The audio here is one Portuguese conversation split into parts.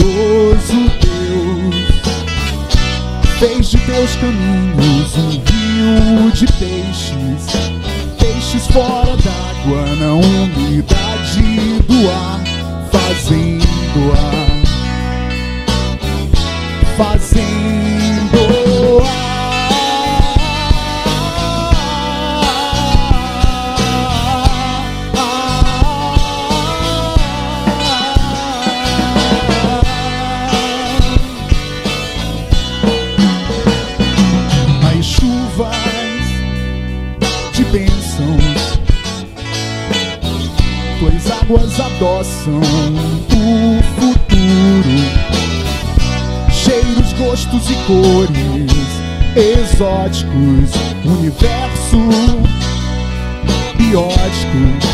poderoso Deus fez de teus caminhos um rio de peixes, peixes fora d'água na umidade do ar, fazendo as chuvas de bênçãos, tuas águas adoçam o futuro, cheiros, gostos e cores exóticos, universo biótico.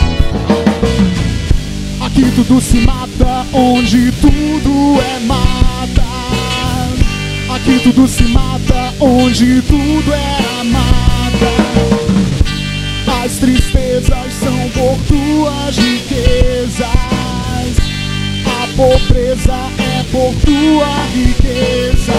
Aqui tudo se mata, onde tudo é mata. Aqui tudo se mata, onde tudo é amada. As tristezas são por tuas riquezas, a pobreza é por tua riqueza.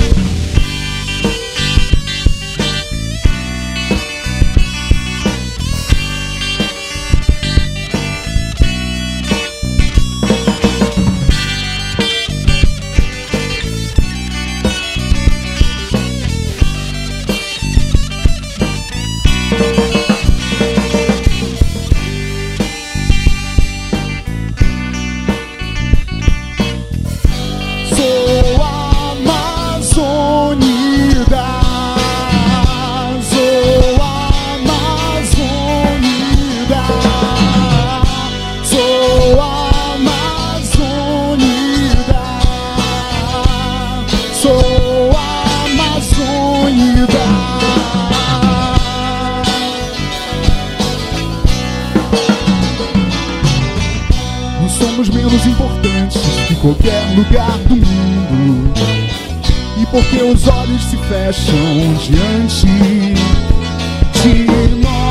Somos menos importantes que qualquer lugar do mundo, e porque os olhos se fecham diante de nós.